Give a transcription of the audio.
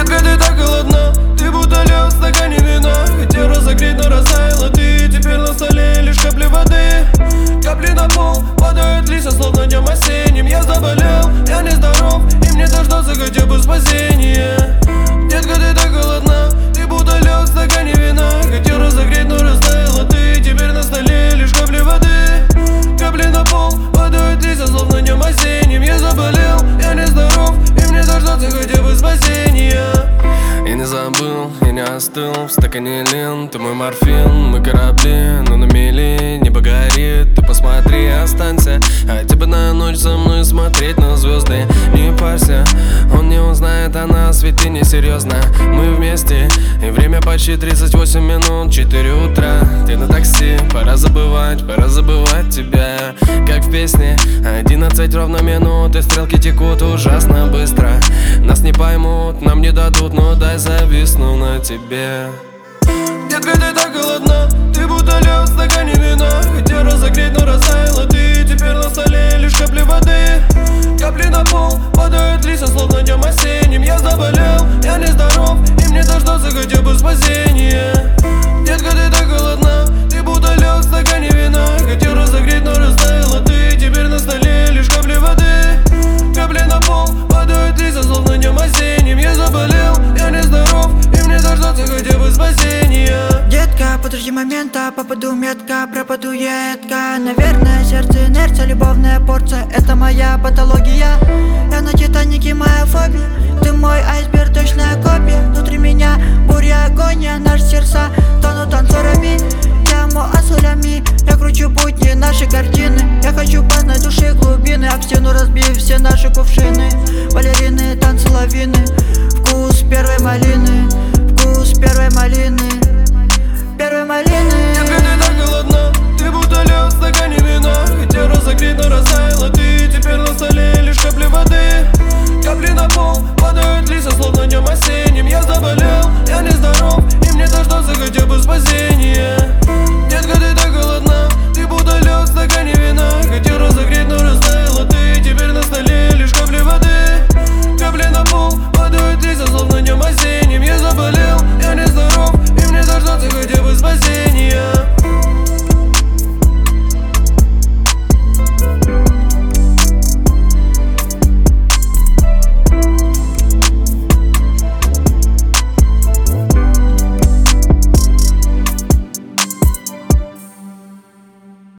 Детка, ты так голодна, ты будто лед в стакане вина. Хотел разогреть, но растаяла ты. Теперь на столе лишь капли воды. Капли на пол падают листья, словно днем осенним. Я заболел, я нездоров, и мне дождаться хотя бы спасения. Детка, ты так голодна, ты будто лед в стакане вина. Хотел разогреть, но растаяла ты. Теперь на столе лишь капли воды. Капли на пол падают листья, словно днем осенним. Я заболел, я нездоров, и мне дождаться хотя бы спасения. Я не забыл, я не остыл, в стакане лен, ты мой морфин, мы корабли, но на мели небо горит. Ты посмотри, останься, хотя бы на ночь со мной смотреть на звезды. Не парься, он не узнает о нас, ведь ты не серьезно. Мы вместе, и время почти 38 минут, 4 утра. Ты на такси, пора забывать тебя. Как в песне, 11 ровно минут, и стрелки текут ужасно быстро. Нас не поймут, нам не дадут, но дай зависну на тебе. Детка, ты так голодна, ты будто лед в стакане вина. Хотел разогреть, но растаяла ты. Теперь на столе лишь капли воды. Капли на пол падают листья, словно днем осенним. Я заболел, я нездоров, и мне дождаться хотя бы спасения. Детка, ты так голодна, ты будто лед в стакане вина. Хотел разогреть, но растаяла ты. Теперь на столе лишь капли воды. Капли на пол падают листья, словно днем осенним. Я заболел, я нездоров, и мне дождаться хотя бы спасения. Детка, подожди момента, попаду метко, пропаду едко. Наверное, сердце инерция, любовная порция, это моя патология. Я на Титанике, моя фобия. Ты мой айсберг, точная копия. Внутри меня буря, агония, наши сердца тонут танцорами. Тему асулями, я кручу будни, наши картины. Я хочу познать души глубины, об стену разбив все наши кувшины. Балерины, танцы лавины, вкус первой малины, вкус первой малины, первой малины. Детка, ты так голодна, ты будто лед в стакане вина. Хотел разогреть, но растаяла ты. Теперь на столе лишь капли воды. Капли на пол падают листья, словно днем осенним. Я заболел, я нездоров, и мне дождаться хотя бы спасения. Детка, ты так голодна, ты будто лед в стакане вина. Хотел разогреть, но растаяла ты. Теперь на столе лишь капли воды. Капли на пол падают листья, словно днем осенним.